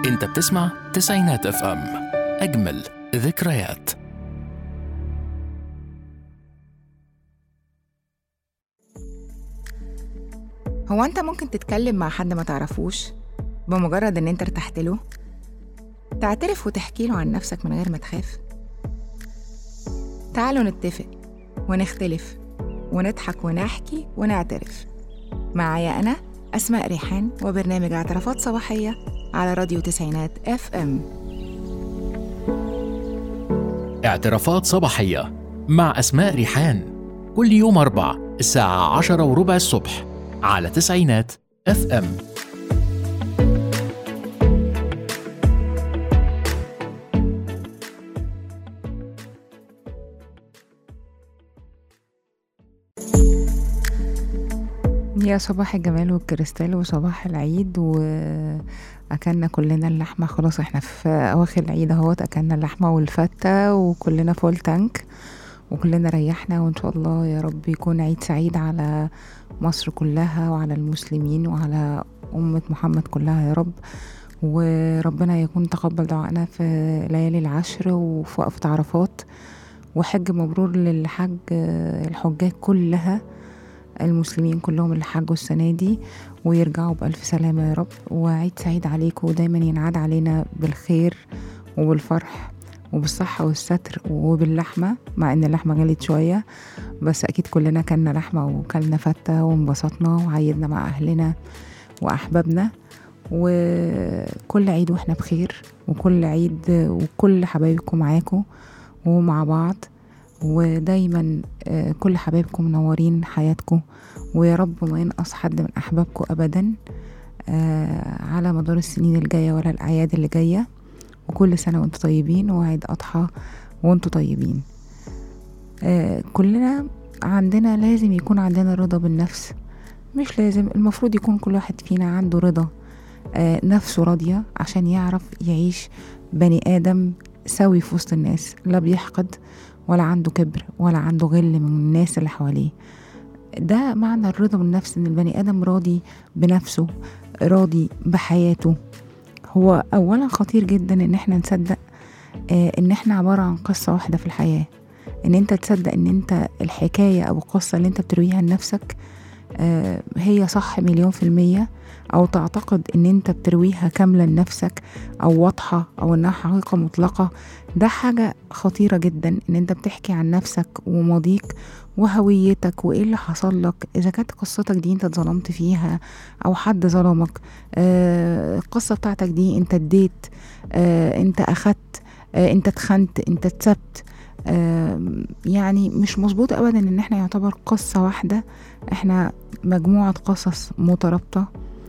انت بتسمع تسعينات اف ام، اجمل ذكريات. هو انت ممكن تتكلم مع حد ما تعرفوش بمجرد ان انت ارتحت له؟ تعترف وتحكي له عن نفسك من غير ما تخاف؟ تعالوا نتفق ونختلف ونضحك ونحكي ونعترف. معايا أنا أسماء ريحان وبرنامج اعترافات صباحية على راديو تسعينات اف ام. اعترافات صباحية مع أسماء ريحان، كل يوم 4 الساعة 10:15 الصبح على تسعينات اف ام. يا صباح الجمال والكريستال وصباح العيد، وأكلنا كلنا اللحمة. خلاص احنا في أواخر العيد اهوت، أكلنا اللحمة والفتة وكلنا فول تانك وكلنا ريحنا، وإن شاء الله يا رب يكون عيد سعيد على مصر كلها وعلى المسلمين وعلى أمة محمد كلها يا رب. وربنا يكون تقبل دعائنا في ليالي العشر وفي وقفة عرفات، وحج مبرور للحج الحجاج كلها، المسلمين كلهم اللي حجوا السنة دي ويرجعوا بألف سلامة يا رب. وعيد سعيد عليكم، ودايما ينعاد علينا بالخير وبالفرح وبالصحة والستر وباللحمة، مع ان اللحمة غلت شوية بس اكيد كلنا كلنا لحمة وكلنا فتة وانبسطنا وعيدنا مع اهلنا واحبابنا. وكل عيد واحنا بخير، وكل عيد وكل حبايبكم معاكم ومع بعض، ودايما كل حبايبكم منورين حياتكم، ويا رب ما ينقص حد من أحبابكم أبدا على مدار السنين الجاية ولا الأعياد اللي جاية. وكل سنة وانتم طيبين، وعيد أضحى وانتم طيبين. كلنا عندنا لازم يكون عندنا رضا بالنفس، مش لازم، المفروض يكون كل واحد فينا عنده رضا نفسه راضية عشان يعرف يعيش بني آدم سوي في وسط الناس، لا بيحقد ولا عنده كبر ولا عنده غل من الناس اللي حواليه. ده معنى الرضا بالنفس، ان البني ادم راضي بنفسه، راضي بحياته. هو اولا خطير جدا ان احنا نصدق ان احنا عبارة عن قصة واحدة في الحياة، ان انت تصدق ان انت الحكاية او القصة اللي انت بترويها لنفسك هي صح 1,000,000%، او تعتقد ان انت بترويها كاملة لنفسك او واضحة او انها حقيقة مطلقة. ده حاجة خطيرة جدا، ان انت بتحكي عن نفسك وماضيك وهويتك وايه اللي حصل لك، اذا كانت قصتك دي انت اتظلمت فيها او حد ظلمك. القصة بتاعتك دي انت اديت، انت اخدت، انت اتخنت، انت اتسبت. يعني مش مظبوط ابدا ان احنا يعتبر قصة واحدة، احنا مجموعة قصص مترابطة.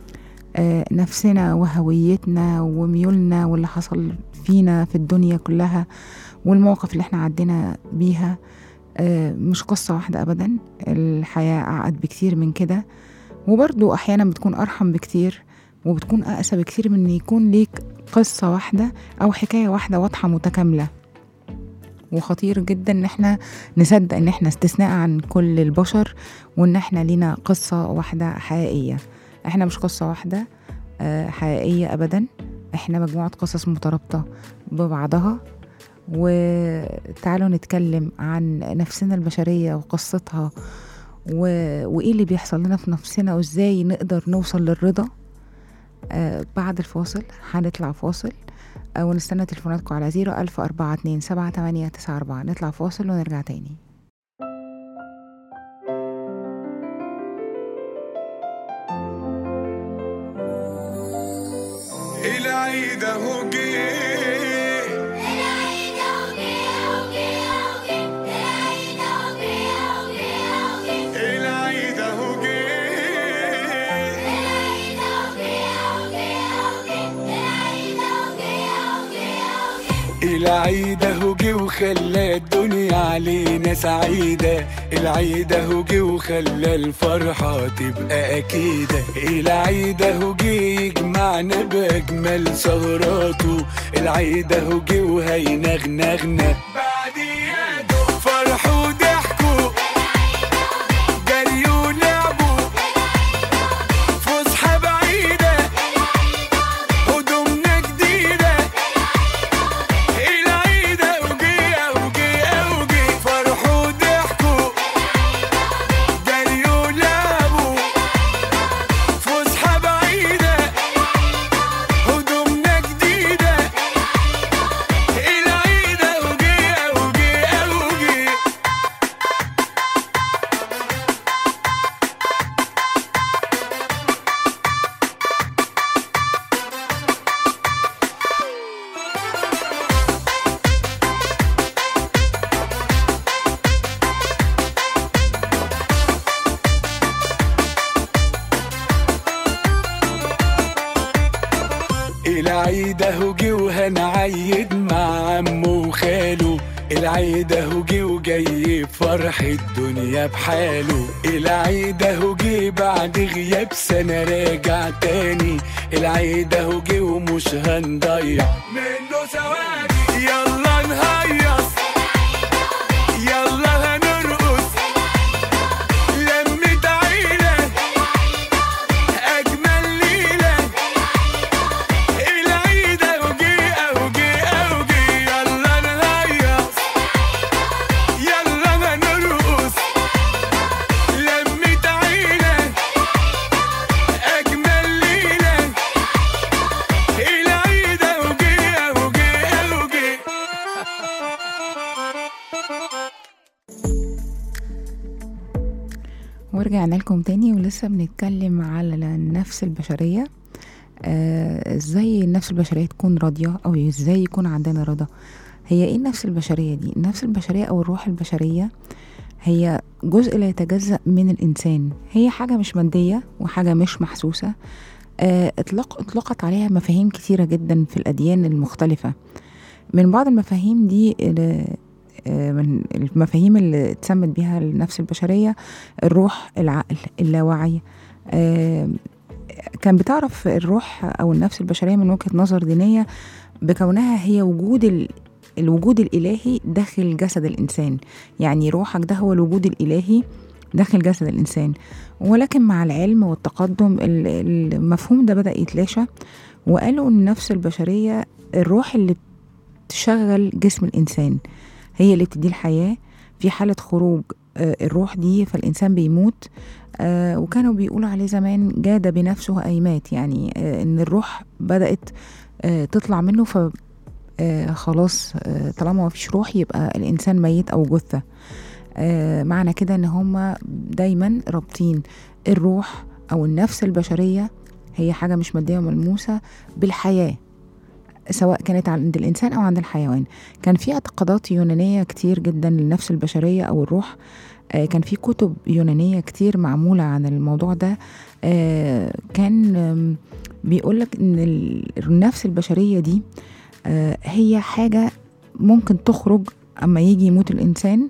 نفسنا وهويتنا وميولنا واللي حصل فينا في الدنيا كلها والمواقف اللي احنا عدينا بيها مش قصة واحدة ابدا. الحياة اعقد بكتير من كده، وبرضو احيانا بتكون ارحم بكتير وبتكون اقسى بكتير من ان يكون ليك قصة واحدة او حكاية واحدة واضحة متكاملة. وخطير جدا ان احنا نصدق ان احنا استثناء عن كل البشر، وان احنا لينا قصة واحدة حقيقية. احنا مش قصة واحدة حقيقية ابدا، احنا مجموعة قصص مترابطة ببعضها. وتعالوا نتكلم عن نفسنا البشرية وقصتها وايه اللي بيحصل لنا في نفسنا وازاي نقدر نوصل للرضا. بعد الفاصل هنطلع فاصل ونستنى تليفوناتكم على 014278894. نطلع فاصل ونرجع تاني. العيد اهو جه، العيد اهو جه اهو جه اهو جه، العيد اهو جه، العيد اهو جه، العيد اهو جه اهو جه، العيد اهو جه وخلى الدنيا علينا سعيدة. العيد اهو جه وخلى الفرحة تبقى أكيدة. العيد اهو جه يجمعنا بأجمل سهراته. العيد اهو جه وهينغنغنا بعدياته فرح وضحكوا، جري ولعبوا، فسحة بعيدة، هدومنا جديدة. العيد اهو جه وهنعيد مع عمه وخاله، العيد اهو جه وجاي بفرح الدنيا بحاله، العيد اهو جه بعد غياب سنة راجع تاني، العيد اهو جه ومش هنضيع منه ثواني. يلا نهيص يلا هنرقص لمة عيلة أجمل ليلة، العيد اهو جه اهو جه اهو جه. يلا نهيص يلا هنرقص لمة عيلة أجمل ليلة، العيد اهو جه اهو جه اهو جه. ورجعنا لكم تاني ولسه بنتكلم على النفس البشرية. ازاي النفس البشرية تكون راضية او ازاي يكون عندنا رضا. هي ايه النفس البشرية دي؟ النفس البشرية او الروح البشرية هي جزء لا يتجزأ من الانسان، هي حاجة مش مادية وحاجة مش محسوسة. اطلقت عليها مفاهيم كتيرة جدا في الاديان المختلفة. من بعض المفاهيم دي من المفاهيم اللي اتسمت بها النفس البشرية الروح، العقل، اللاوعي. كان بتعرف الروح أو النفس البشرية من وجهة نظر دينية بكونها هي الوجود الإلهي داخل جسد الإنسان. يعني روحك ده هو الوجود الإلهي داخل جسد الإنسان. ولكن مع العلم والتقدم المفهوم ده بدأ يتلاشى، وقالوا أن النفس البشرية الروح اللي بتشغل جسم الإنسان، هي اللي بتدي الحياة. في حالة خروج الروح دي فالإنسان بيموت. وكانوا بيقولوا عليه زمان جاد بنفسه أي مات، يعني إن الروح بدأت تطلع منه، فخلاص طالما ما فيش روح يبقى الإنسان ميت أو جثة. معنى كده إن هما دايما رابطين الروح أو النفس البشرية، هي حاجة مش مادية وملموسة، بالحياة، سواء كانت عند الإنسان أو عند الحيوان. كان في اعتقادات يونانية كتير جدا للنفس البشرية أو الروح. كان في كتب يونانية كتير معمولة عن الموضوع ده. كان بيقولك إن النفس البشرية دي هي حاجة ممكن تخرج أما يجي يموت الإنسان.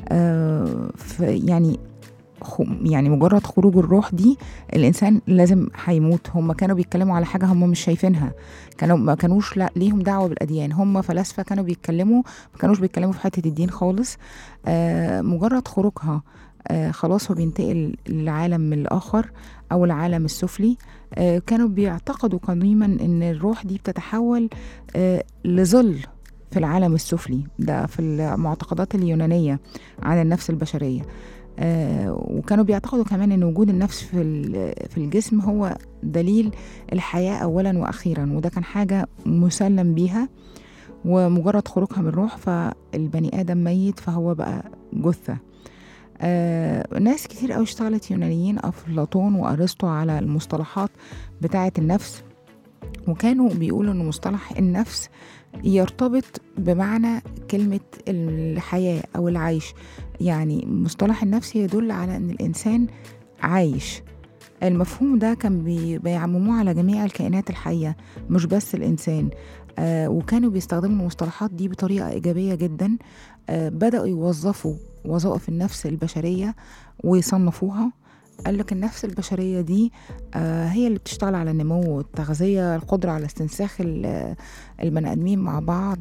يعني مجرد خروج الروح دي الإنسان لازم هيموت. هم كانوا بيتكلموا على حاجة هم مش شايفينها، ما كانوش ليهم دعوة بالأديان، هم فلاسفة كانوا بيتكلموا، ما كانوش بيتكلموا في حتة الدين خالص. مجرد خروجها خلاص هو بينتقل للعالم الآخر أو العالم السفلي. كانوا بيعتقدوا قديما إن الروح دي بتتحول لظل في العالم السفلي ده، في المعتقدات اليونانية عن النفس البشرية. وكانوا بيعتقدوا كمان ان وجود النفس في الجسم هو دليل الحياة اولا واخيرا، وده كان حاجة مسلم بيها. ومجرد خروجها من الروح فالبني ادم ميت، فهو بقى جثة. ناس كتير قوي اشتغلت يونانيين، افلاطون وارسطو، على المصطلحات بتاعة النفس، وكانوا بيقولوا ان مصطلح النفس يرتبط بمعنى كلمة الحياة أو العيش. يعني مصطلح النفس يدل على أن الإنسان عايش. المفهوم ده كان بيعمموه على جميع الكائنات الحية مش بس الإنسان. وكانوا بيستخدموا المصطلحات دي بطريقة إيجابية جدا. بدأوا يوظفوا وظائف النفس البشرية ويصنفوها. قال لك النفس البشرية دي هي اللي بتشتغل على النمو والتغذية، القدرة على استنساخ البني آدمين مع بعض.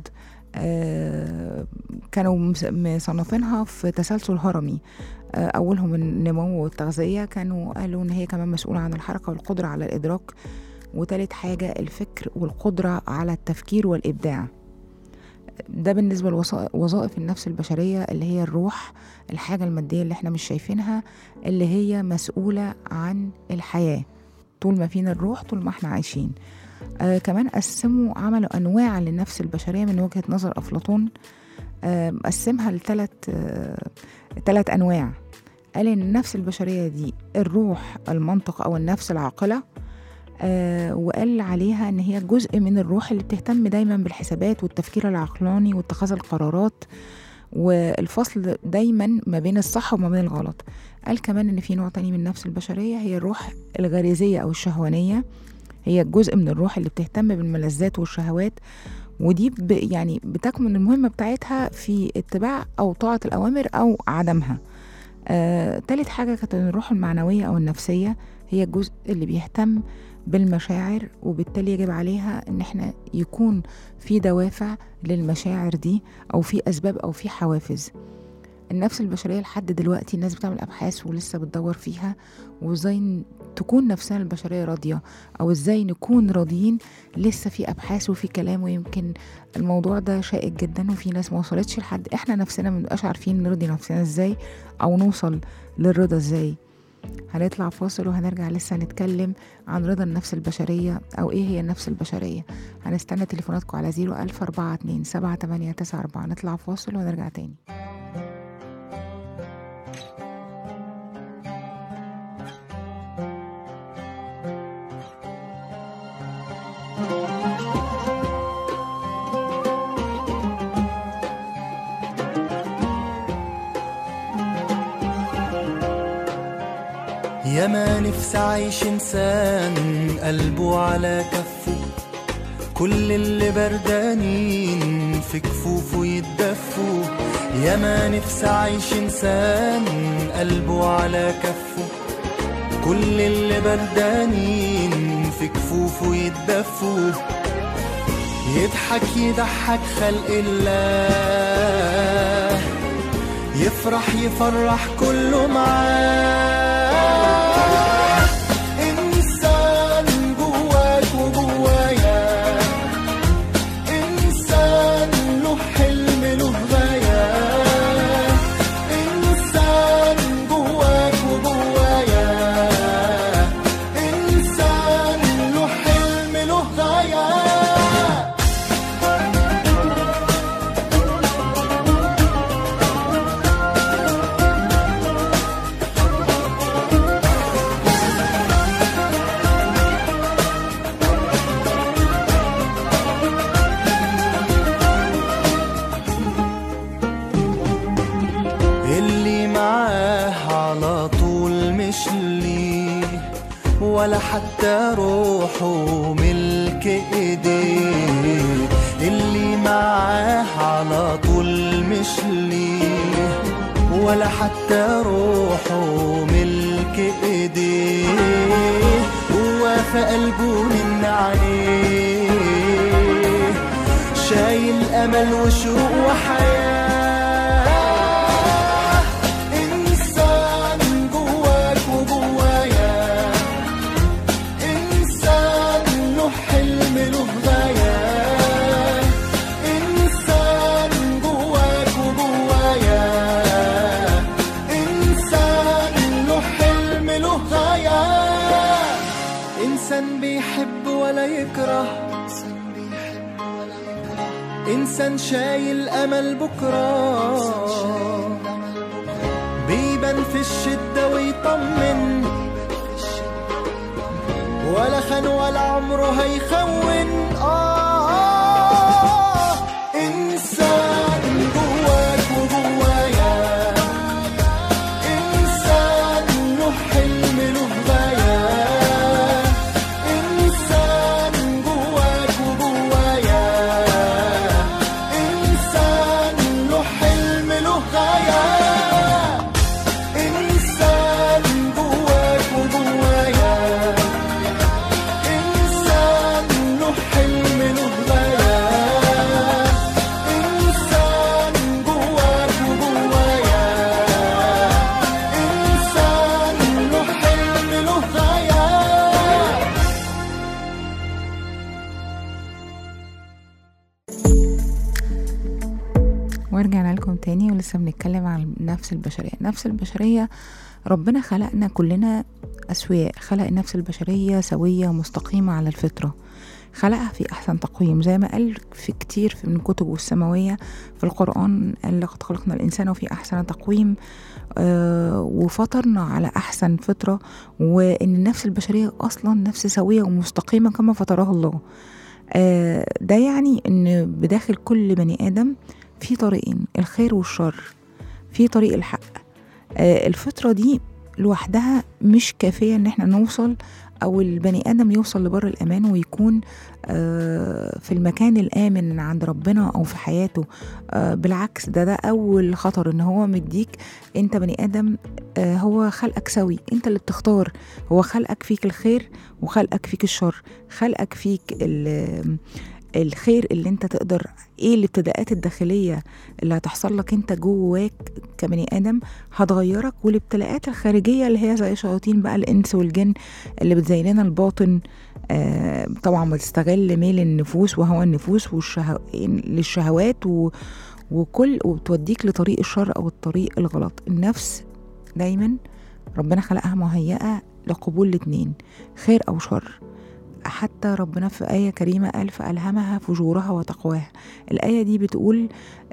كانوا مصنفينها في تسلسل هرمي. أولهم النمو والتغذية، كانوا قالوا إن هي كمان مسؤولة عن الحركة والقدرة على الإدراك، وتالت حاجة الفكر والقدرة على التفكير والإبداع. ده بالنسبة لوظائف النفس البشرية اللي هي الروح، الحاجة المادية اللي احنا مش شايفينها، اللي هي مسؤولة عن الحياة. طول ما فينا الروح طول ما احنا عايشين. كمان قسموا، عملوا أنواع للنفس البشرية من وجهة نظر أفلاطون. قسمها ل3 أنواع. قال إن النفس البشرية دي الروح، المنطق أو النفس العاقلة. وقال عليها ان هي جزء من الروح اللي بتهتم دايما بالحسابات والتفكير العقلاني واتخاذ القرارات والفصل دايما ما بين الصح وما بين الغلط. قال كمان ان في نوع تاني من النفس البشرية هي الروح الغريزية او الشهوانية، هي جزء من الروح اللي بتهتم بالملذات والشهوات، ودي يعني بتكمن المهمة بتاعتها في اتباع أو طاعة الأوامر أو عدمها. تالت حاجة كانت الروح المعنوية أو النفسية، هي الجزء اللي بيهتم بالمشاعر، وبالتالي يجب عليها ان احنا يكون في دوافع للمشاعر دي او في اسباب او في حوافز. النفس البشرية لحد دلوقتي الناس بتعمل ابحاث ولسه بتدور فيها، وازاي تكون نفسنا البشرية راضية او ازاي نكون راضيين، لسه في ابحاث وفي كلام، ويمكن الموضوع ده شائك جدا وفي ناس ما وصلتش لحد، احنا نفسنا منبقاش عارفين نرضي نفسنا ازاي او نوصل للرضا ازاي. هنطلع فاصل وهنرجع لسه نتكلم عن رضا النفس البشرية أو إيه هي النفس البشرية. هنستنى تليفوناتكم على 010427894. نطلع فاصل ونرجع تاني. يا ما نفسي عايش إنسان قلبه على كفه، كل اللي بردانين في كفوفه يتدفوا. يا ما نفسي عايش إنسان قلبه على كفه، كل اللي بردانين في كفوفه يتدفوا. يضحك يضحك خلق الله، يفرح يفرح كله معاه. إنسان جواك وجوايا، إنسان له حلم له غاية. إنسان جواك وجوايا، إنسان له حلم له غاية. ولا حتى روحه ملك ايديه، اللي معاه على طول مش ليه، ولا حتى روحه ملك ايديه. هو في قلبه من عليه، شايل امل وشوق وحياه. إنسان شايل أمل بكرة، بيبان في الشدة ويطمن، ولا خان ولا عمره هيخون. إنسان جواك وجوايا، إنسان له حلم له غاية. إنسان جواك وجوايا، إنسان له حلم له غاية. إنسان جواك وجوايا، إنسان له حلم له غاية. إنسان جواك وجوايا، إنسان له حلم له غاية. ورجعنا لكم تاني ولسه بنتكلم عن النفس البشرية. النفس البشرية ربنا خلقنا كلنا أسوياء، خلق النفس البشرية سوية ومستقيمة على الفطرة، خلقها في أحسن تقويم زي ما قال في كتير من كتبه السماوية في القرآن، قال لقد خلقنا الإنسان في أحسن تقويم، وفطرنا على أحسن فطرة، وإن النفس البشرية أصلا نفس سوية ومستقيمة كما فطرها الله. ده يعني إن بداخل كل بني آدم في طريقين، الخير والشر، في طريق الحق. الفطرة دي لوحدها مش كافية ان احنا نوصل أو البني آدم يوصل لبر الأمان ويكون في المكان الآمن عند ربنا أو في حياته. بالعكس ده أول خطر، إن هو مديك أنت بني آدم، هو خلقك سوي، أنت اللي بتختار. هو خلقك فيك الخير وخلقك فيك الشر، خلقك فيك الخير اللي انت تقدر، ايه الابتداءات الداخلية اللي هتحصل لك انت جواك كبني آدم هتغيرك، والابتلاءات الخارجية اللي هي زي شياطين بقى الإنس والجن اللي بتزين لنا الباطن، طبعا بتستغل ميل النفوس وهوى النفوس للشهوات وبتوديك لطريق الشر أو الطريق الغلط. النفس دايما ربنا خلقها مهيئة لقبول الاتنين، خير أو شر. حتى ربنا في آية كريمة قال فألهمها فجورها وتقواها. الآية دي بتقول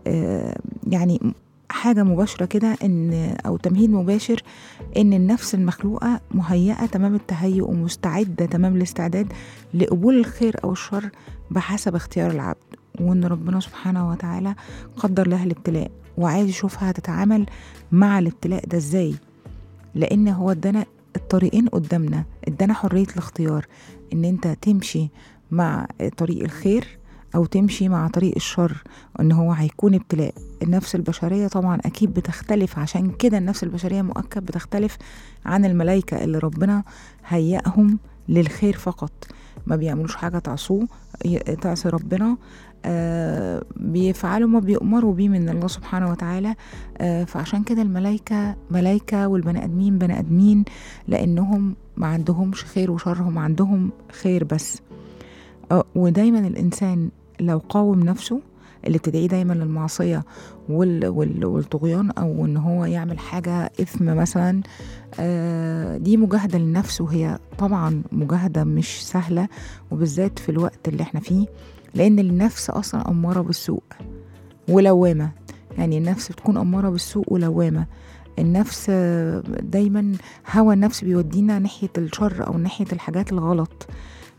يعني حاجة مباشرة كده، إن أو تمهيد مباشر إن النفس المخلوقة مهيئة تمام التهيؤ ومستعدة تمام الاستعداد لقبول الخير أو الشر بحسب اختيار العبد، وإن ربنا سبحانه وتعالى قدر لها الابتلاء وعايز يشوفها هتتعامل مع الابتلاء ده إزاي، لأن هو ادانا الطريقين قدامنا، ادانا حرية الاختيار ان انت تمشي مع طريق الخير او تمشي مع طريق الشر، ان هو هيكون ابتلاء. النفس البشرية طبعا اكيد بتختلف، عشان كده النفس البشرية مؤكد بتختلف عن الملائكة اللي ربنا هيئهم للخير فقط، ما بيعملوش حاجة تعصي ربنا، بيفعلوا ما بيؤمروا بيه من الله سبحانه وتعالى. فعشان كده الملائكة ملائكة والبني آدمين بني آدمين، لأنهم ما عندهمش خير وشر، هم عندهم خير بس. ودايما الإنسان لو قاوم نفسه اللي بتدعيه دايما للمعصية والطغيان، أو إن هو يعمل حاجة إثم مثلا، دي مجاهدة للنفس، وهي طبعا مجاهدة مش سهلة، وبالذات في الوقت اللي احنا فيه، لأن النفس أصلا أمارة بالسوء ولوامة. يعني النفس بتكون أمارة بالسوء ولوامة. النفس دايما هوى النفس بيودينا ناحية الشر أو ناحية الحاجات الغلط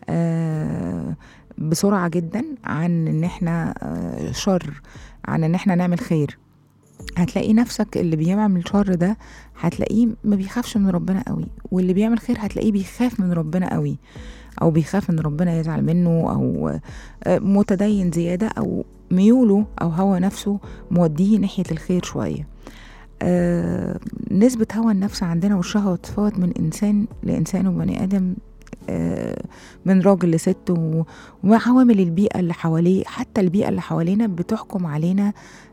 بسرعة جدا، عن ان احنا شر، عن ان احنا نعمل خير. هتلاقي نفسك اللي بيعمل شر ده هتلاقيه ما بيخافش من ربنا قوي، واللي بيعمل خير هتلاقيه بيخاف من ربنا قوي، او بيخاف ان ربنا يزعل منه، او متدين زيادة، او ميوله او هوى نفسه موديه ناحية الخير شوية. نسبة هوى النفس عندنا والشهوة تفاوت من إنسان لإنسان وبني آدم، من راجل لست، وعوامل البيئة اللي حواليه، حتى البيئة اللي حوالينا بتحكم علينا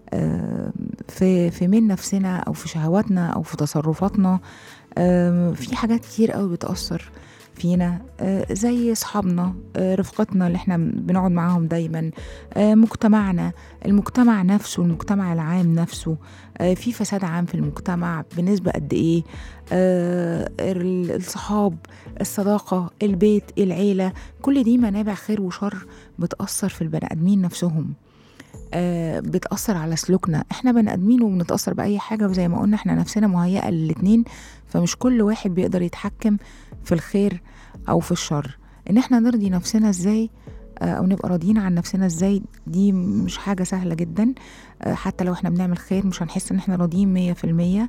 في من نفسنا أو في شهواتنا أو في تصرفاتنا. في حاجات كتير قوي بتأثر فينا، زي أصحابنا، رفقتنا اللي احنا بنقعد معاهم دايما، مجتمعنا، المجتمع نفسه، المجتمع العام نفسه، في فساد عام في المجتمع بنسبة قد ايه، الصحاب، الصداقة، البيت، العيلة، كل دي منابع خير وشر بتأثر في البني آدمين نفسهم، بتأثر على سلوكنا. احنا بني آدمين وبنتأثر بأي حاجة، وزي ما قلنا احنا نفسنا مهيئة للاتنين، فمش كل واحد بيقدر يتحكم في الخير أو في الشر. إن احنا نرضي نفسنا ازاي أو نبقى راضيين عن نفسنا ازاي، دي مش حاجة سهلة جدا. حتى لو احنا بنعمل خير مش هنحس ان احنا راضيين 100%.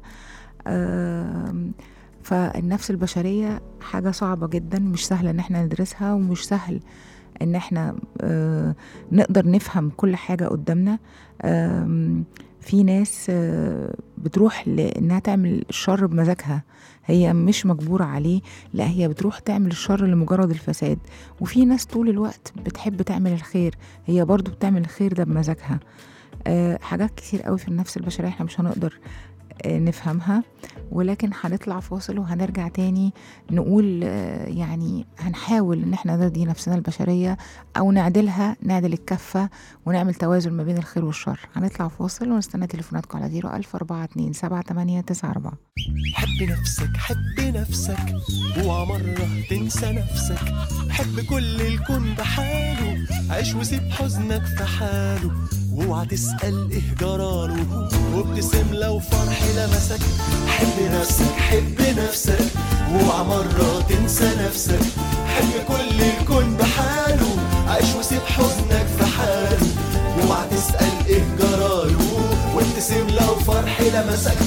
فالنفس البشرية حاجة صعبة جدا، مش سهلة ان احنا ندرسها، ومش سهل ان احنا نقدر نفهم كل حاجة قدامنا. في ناس بتروح لانها تعمل الشر بمزاجها، هي مش مجبورة عليه، لا هي بتروح تعمل الشر لمجرد الفساد. وفي ناس طول الوقت بتحب تعمل الخير، هي برضو بتعمل الخير ده بمزاجها. حاجات كتير قوي في النفس البشرية احنا مش هنقدر نفهمها، ولكن هنطلع فاصل وهنرجع تاني نقول يعني هنحاول ان احنا نرضي نفسنا البشرية او نعدل الكفة ونعمل توازن ما بين الخير والشر. هنطلع فاصل ونستنى تليفوناتكم على 014278994. حب نفسك، حب نفسك، اوعى مرة تنسى نفسك، حب كل الكون بحاله، عيش وسيب حزنك في حاله، واوعى تسأل ايه جراله، وابتسم لو فرح لمسك. حب نفسك، حب نفسك، واوعى مرة تنسى نفسك، حب كل الكون بحاله، عيش وسيب حزنك في حاله، واوعى تسأل ايه جراله، وابتسم لو فرح لمسك.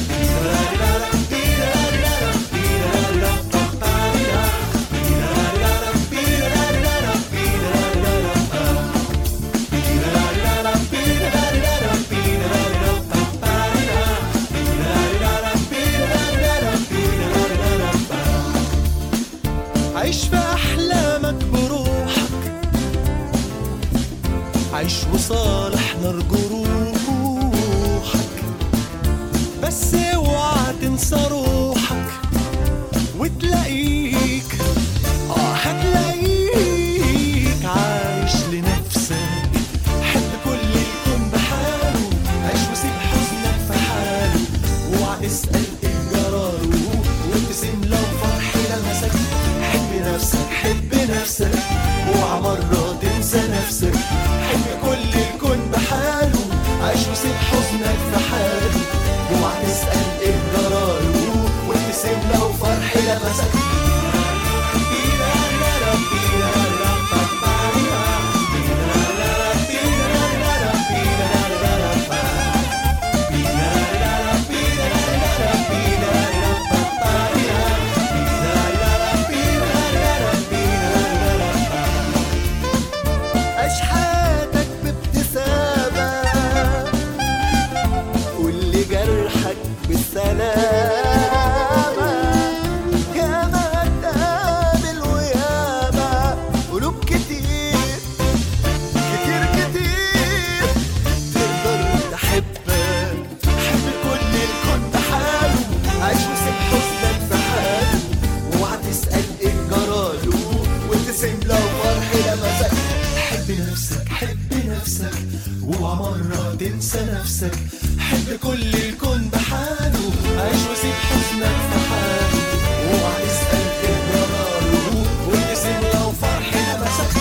نفسك اوعى مرة تنسى نفسك. حب كل الكون بحاله، عيش وسيب حزنك في حاله، اوعى تسأل ايه جراله، وابتسم لو فرح لمسك. تنسى نفسك. حب كل الكون بحاله، عيش وسيب حزنك في حاله، اوعى تسأل ايه جراله، وابتسم لو فرح لمسك.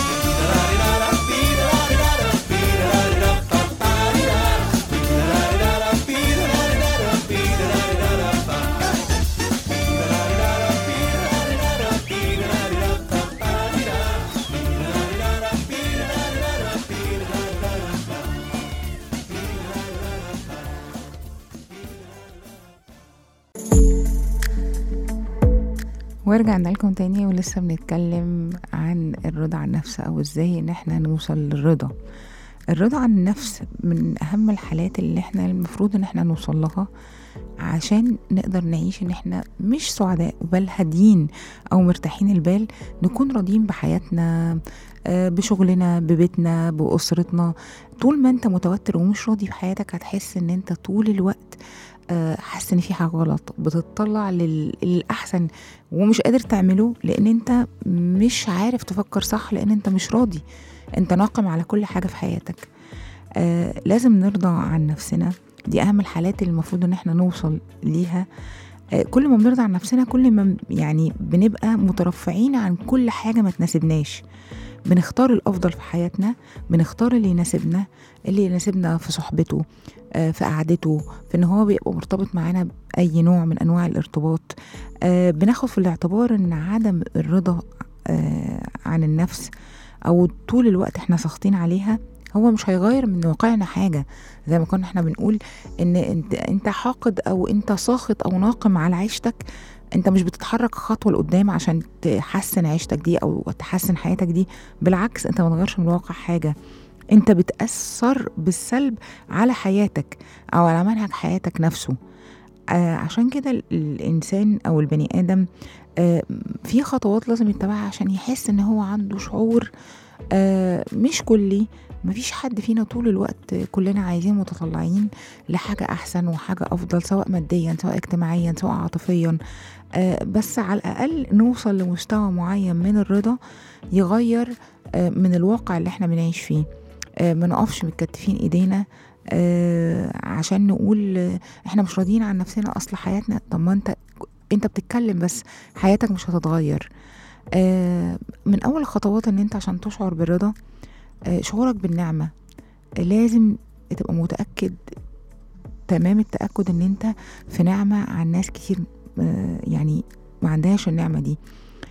ورجعنا لكم تاني ولسه بنتكلم عن الرضا عن النفس، او ازاي ان احنا نوصل للرضا. الرضا عن النفس من اهم الحالات اللي احنا المفروض ان احنا نوصل لها عشان نقدر نعيش ان احنا مش سعداء بل هاديين او مرتاحين البال، نكون راضيين بحياتنا، بشغلنا، ببيتنا، بأسرتنا. طول ما انت متوتر ومش راضي بحياتك هتحس ان انت طول الوقت حاسس ان في حاجه غلط، بتطلع للاحسن ومش قادر تعمله لان انت مش عارف تفكر صح، لان انت مش راضي، انت ناقم على كل حاجه في حياتك. لازم نرضى عن نفسنا، دي اهم الحالات اللي المفروض ان احنا نوصل ليها. كل ما بنرضى عن نفسنا كل ما يعني بنبقى مترفعين عن كل حاجه ما تناسبناش، بنختار الأفضل في حياتنا، بنختار اللي يناسبنا في صحبته، في قعدته، في ان هو بيبقى مرتبط معانا بأي نوع من أنواع الارتباط. بناخد في الاعتبار ان عدم الرضا عن النفس أو طول الوقت احنا ساخطين عليها هو مش هيغير من واقعنا حاجة. زي ما كنا احنا بنقول ان انت حاقد او انت ساخط او ناقم على عيشتك، انت مش بتتحرك خطوة لقدام عشان تحسن عيشتك دي او تحسن حياتك دي، بالعكس انت ما تغيرش من الواقع حاجة، انت بتأثر بالسلب على حياتك او على منهج حياتك نفسه. عشان كده الانسان او البني ادم في خطوات لازم يتبعها عشان يحس ان هو عنده شعور مش كلي. مفيش حد فينا طول الوقت كلنا عايزين متطلعين لحاجة أحسن وحاجة أفضل، سواء ماديا سواء اجتماعيا سواء عاطفيا، بس على الأقل نوصل لمستوى معين من الرضا يغير من الواقع اللي احنا بنعيش فيه. ما نقفش متكتفين ايدينا عشان نقول احنا مش راضيين عن نفسنا، أصل حياتنا. طب ما انت بتتكلم بس حياتك مش هتتغير. من أول الخطوات ان انت عشان تشعر بالرضا شعورك بالنعمة، لازم تبقى متأكد تمام التأكد ان انت في نعمة عن ناس كتير يعني ما عندهاش النعمة دي.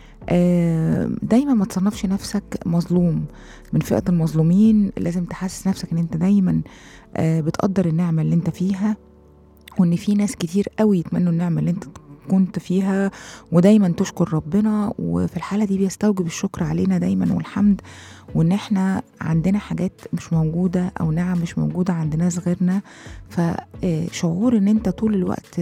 دايما ما تصنفش نفسك مظلوم من فئة المظلومين، لازم تحسس نفسك ان انت دايما بتقدر النعمة اللي انت فيها، وان في ناس كتير قوي يتمنوا النعمة اللي انت كنت فيها، ودايما تشكر ربنا. وفي الحالة دي بيستوجب الشكر علينا دايما والحمد، وان احنا عندنا حاجات مش موجودة او نعم مش موجودة عند ناس غيرنا. فشعور ان انت طول الوقت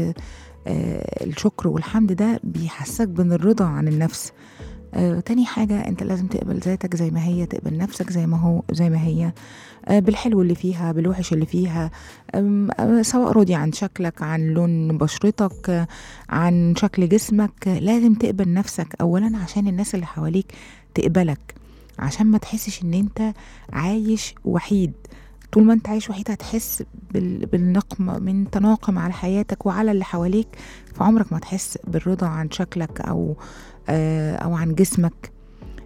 الشكر والحمد ده بيحسسك بين الرضا عن النفس. تاني حاجة انت لازم تقبل ذاتك زي ما هي، تقبل نفسك زي ما هي، بالحلو اللي فيها بالوحش اللي فيها، سواء راضي عن شكلك، عن لون بشرتك، عن شكل جسمك. لازم تقبل نفسك اولا عشان الناس اللي حواليك تقبلك، عشان ما تحسش ان انت عايش وحيد. طول ما انت عايش وحيد هتحس بالنقم، من تناقم على حياتك وعلى اللي حواليك، فعمرك ما تحس بالرضا عن شكلك او عن جسمك.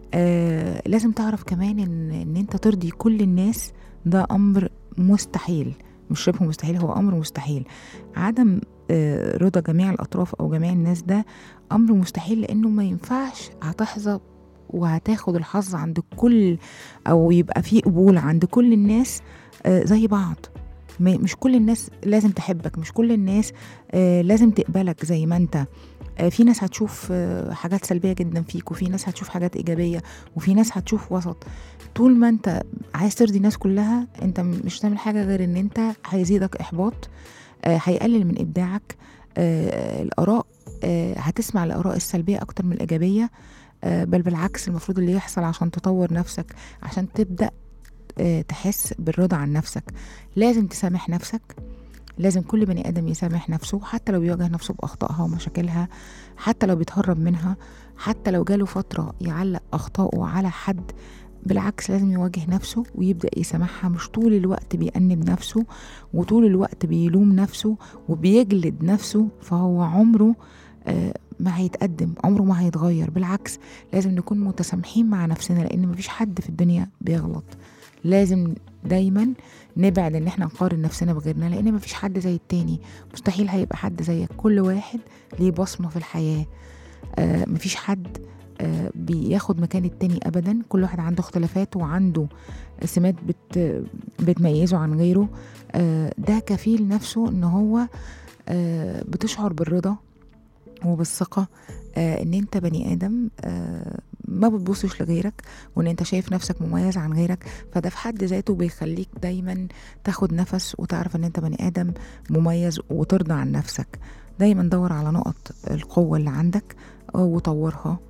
لازم تعرف كمان ان انت ترضي كل الناس ده امر مستحيل، مش شبه مستحيل، هو امر مستحيل. عدم رضا جميع الاطراف او جميع الناس ده امر مستحيل، لانه ما ينفعش هتحظى وهتاخد الحظ عند كل، او يبقى فيه قبول عند كل الناس زي بعض. مش كل الناس لازم تحبك، مش كل الناس لازم تقبلك زي ما انت. في ناس هتشوف حاجات سلبية جدا فيك، وفي ناس هتشوف حاجات إيجابية، وفي ناس هتشوف وسط. طول ما انت عايز ترضي الناس كلها، انت مش تعمل حاجة غير ان انت هيزيدك إحباط، هيقلل من إبداعك. الآراء هتسمع الآراء السلبية أكتر من الإيجابية. بل بالعكس، المفروض اللي يحصل عشان تطور نفسك، عشان تبدأ تحس بالرضا عن نفسك، لازم تسامح نفسك. لازم كل بني آدم يسامح نفسه، حتى لو بيواجه نفسه بأخطائها ومشاكلها، حتى لو بيتهرب منها، حتى لو جاله فترة يعلق أخطائه على حد. بالعكس، لازم يواجه نفسه ويبدأ يسامحها، مش طول الوقت بيأنب نفسه وطول الوقت بيلوم نفسه وبيجلد نفسه، فهو عمره ما هيتقدم، عمره ما هيتغير. بالعكس، لازم نكون متسامحين مع نفسنا، لأن مفيش حد في الدنيا بيغلط. لازم دايما نبعد ان احنا نقارن نفسنا بغيرنا، لان مفيش حد زي التاني، مستحيل هيبقى حد زيك. كل واحد ليه بصمة في الحياة، مفيش حد بياخد مكان التاني ابدا. كل واحد عنده اختلافات وعنده سمات بتميزه عن غيره. ده كفيل نفسه ان هو بتشعر بالرضا وبالثقة، ان انت بني ادم ما بتبصش لغيرك، وان انت شايف نفسك مميز عن غيرك. فده في حد ذاته بيخليك دايما تاخد نفس وتعرف ان انت بني ادم مميز، وترضى عن نفسك. دايما دور على نقط القوة اللي عندك وطورها،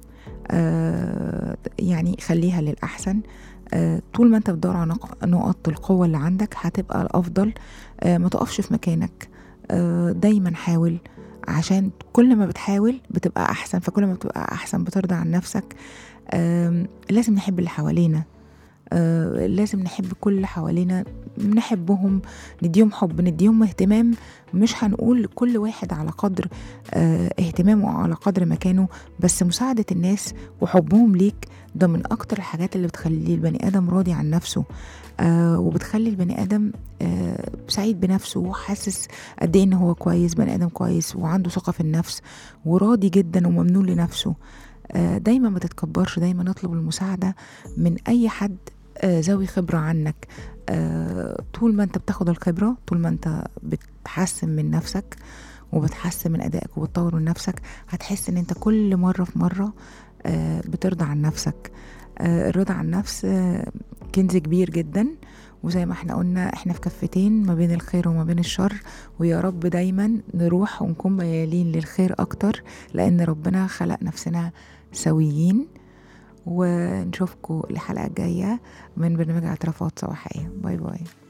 يعني خليها للأحسن. طول ما انت بتدور على نقط القوة اللي عندك هتبقى الأفضل. ما تقفش في مكانك، دايما حاول، عشان كل ما بتحاول بتبقى أحسن، فكل ما بتبقى أحسن بترضى عن نفسك. لازم نحب اللي حوالينا، لازم نحب كل اللي حوالينا، نحبهم، نديهم حب، نديهم اهتمام. مش هنقول كل واحد على قدر اهتمامه على قدر مكانه، بس مساعدة الناس وحبهم ليك ده من أكتر الحاجات اللي بتخلي البني آدم راضي عن نفسه، وبتخلي البني آدم سعيد بنفسه وحاسس قد ايه ان هو كويس، بني آدم كويس وعنده ثقة في النفس وراضي جدا وممنون لنفسه. دايما ما تتكبرش، دايما نطلب المساعدة من أي حد ذوي خبرة عنك. طول ما انت بتاخد الخبرة، طول ما انت بتحسن من نفسك وبتحسن من أدائك وبتطور من نفسك، هتحس ان انت كل مرة في مرة بترضى عن نفسك. الرضا عن نفس كنز كبير جدا، وزي ما احنا قلنا احنا في كفتين ما بين الخير وما بين الشر. ويا رب دايما نروح ونكون ميالين للخير أكتر، لأن ربنا خلق نفسنا سويين. ونشوفكم الحلقة الجاية من برنامج اعترافات صباحية. باي باي.